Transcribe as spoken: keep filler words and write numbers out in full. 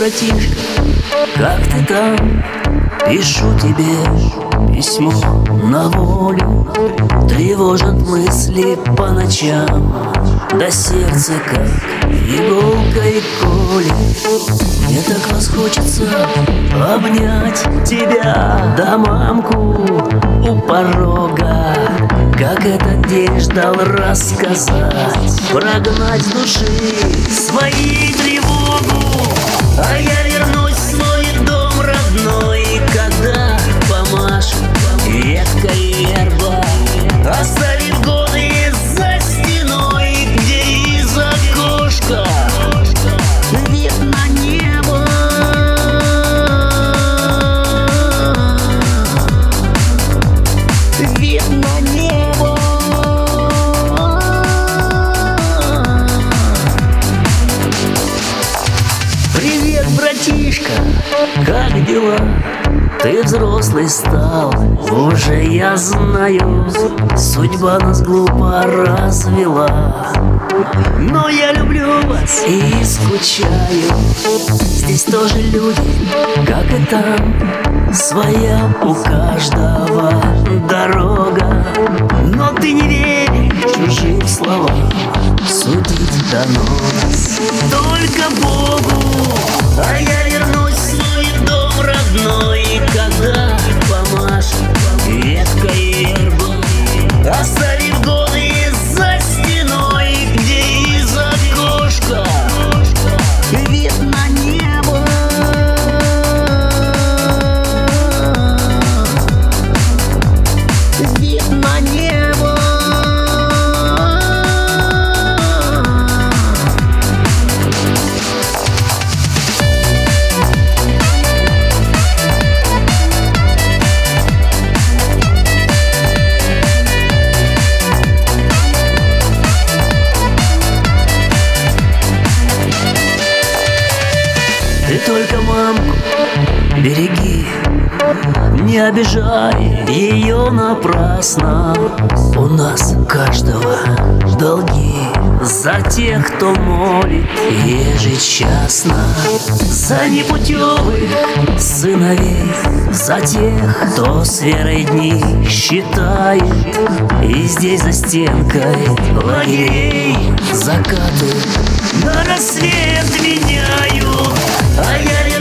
братишка, как ты там? Пишу тебе письмо на волю. Тревожат мысли по ночам, до сердца как иголкой колет. Мне так вас хочется обнять тебя, да мамку у порога. Как этот день ждал рассказать, прогнать с души свои тревогу. А я вернусь в свой дом родной, когда помашет веткой верба, оставив годы за стеной, где из окошка вид на небо. Вид на небо. Привет, братишка, как дела? Ты взрослый стал, уже я знаю, судьба нас глупо развела. Но я люблю вас и скучаю. Здесь тоже люди, как и там, своя у каждого дорога. Но ты не верь чужим словам, судить дано нас только Богу. А я вернусь в свой дом родной, когда помашет веткой верба, оставив годы за стеной, где из окошка вид на небо. Вид на небо. Ты только мамку береги, не обижай ее напрасно. У нас каждого долги за тех, кто молит ежечасно, за непутевых сыновей, за тех, кто с верой дни считает. И здесь за стенкой лагерей закаты на рассвет меняют. А я